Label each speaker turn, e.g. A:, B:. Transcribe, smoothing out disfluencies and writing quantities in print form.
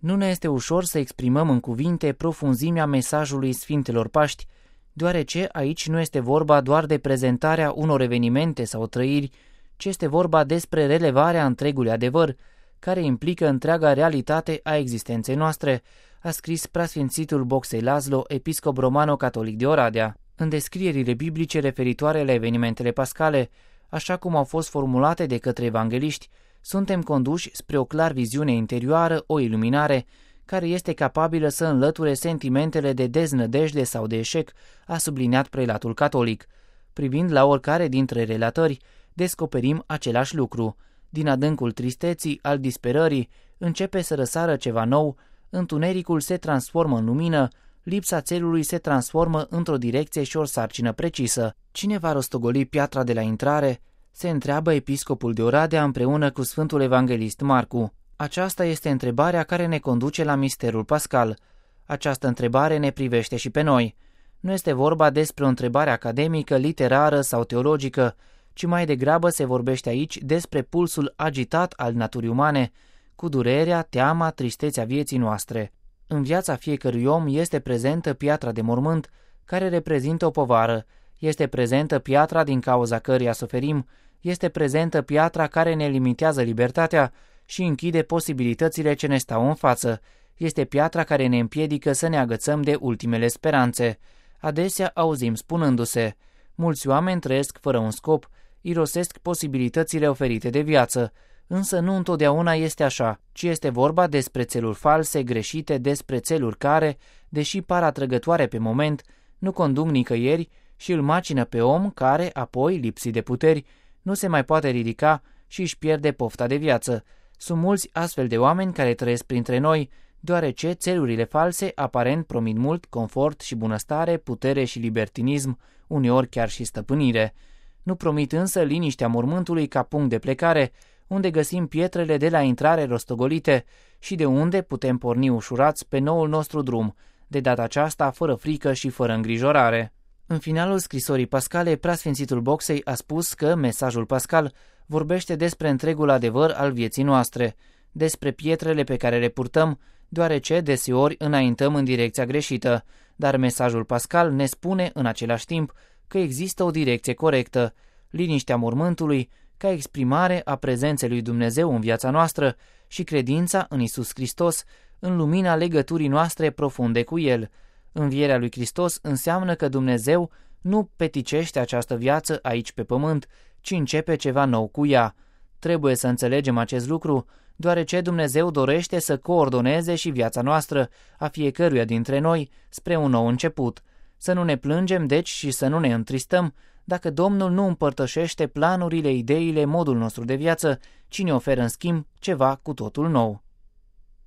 A: Nu ne este ușor să exprimăm în cuvinte profunzimea mesajului Sfintelor Paști, deoarece aici nu este vorba doar de prezentarea unor evenimente sau trăiri, ci este vorba despre relevarea întregului adevăr, care implică întreaga realitate a existenței noastre, a scris preasfințitul Bocsei Laszlo, episcop romano-catolic de Oradea. În descrierile biblice referitoare la evenimentele pascale, așa cum au fost formulate de către evangeliști, suntem conduși spre o clar viziune interioară, o iluminare, care este capabilă să înlăture sentimentele de deznădejde sau de eșec, a subliniat prelatul catolic. Privind la oricare dintre relatări, descoperim același lucru. Din adâncul tristeții, al disperării, începe să răsară ceva nou, întunericul se transformă în lumină, lipsa țelului se transformă într-o direcție și o sarcină precisă. Cine va rostogoli piatra de la intrare? Se întreabă episcopul de Oradea împreună cu Sfântul Evanghelist Marcu. Aceasta este întrebarea care ne conduce la misterul pascal. Această întrebare ne privește și pe noi. Nu este vorba despre o întrebare academică, literară sau teologică, ci mai degrabă se vorbește aici despre pulsul agitat al naturii umane, cu durerea, teama, tristețea vieții noastre. În viața fiecărui om este prezentă piatra de mormânt, care reprezintă o povară, este prezentă piatra din cauza căreia suferim, este prezentă piatra care ne limitează libertatea și închide posibilitățile ce ne stau în față, este piatra care ne împiedică să ne agățăm de ultimele speranțe. Adesea auzim spunându-se: mulți oameni trăiesc fără un scop, irosesc posibilitățile oferite de viață, însă nu întotdeauna este așa, ci este vorba despre țeluri false, greșite, despre țeluri care, deși par atrăgătoare pe moment, nu conduc nicăieri și îl macină pe om care, apoi, lipsit de puteri, nu se mai poate ridica și își pierde pofta de viață. Sunt mulți astfel de oameni care trăiesc printre noi, deoarece țelurile false aparent promit mult confort și bunăstare, putere și libertinism, uneori chiar și stăpânire. Nu promit însă liniștea mormântului ca punct de plecare, unde găsim pietrele de la intrare rostogolite și de unde putem porni ușurați pe noul nostru drum, de data aceasta fără frică și fără îngrijorare. În finalul scrisorii pascale, preasfințitul Bocsei a spus că mesajul pascal vorbește despre întregul adevăr al vieții noastre, despre pietrele pe care le purtăm, deoarece deseori înaintăm în direcția greșită, dar mesajul pascal ne spune în același timp că există o direcție corectă, liniștea mormântului, ca exprimare a prezenței lui Dumnezeu în viața noastră și credința în Iisus Hristos, în lumina legăturii noastre profunde cu El. Învierea lui Hristos înseamnă că Dumnezeu nu peticește această viață aici pe pământ, ci începe ceva nou cu ea. Trebuie să înțelegem acest lucru, deoarece Dumnezeu dorește să coordoneze și viața noastră, a fiecăruia dintre noi, spre un nou început. Să nu ne plângem, deci, și să nu ne întristăm, dacă Domnul nu împărtășește planurile, ideile, modul nostru de viață, ci ne oferă în schimb ceva cu totul nou.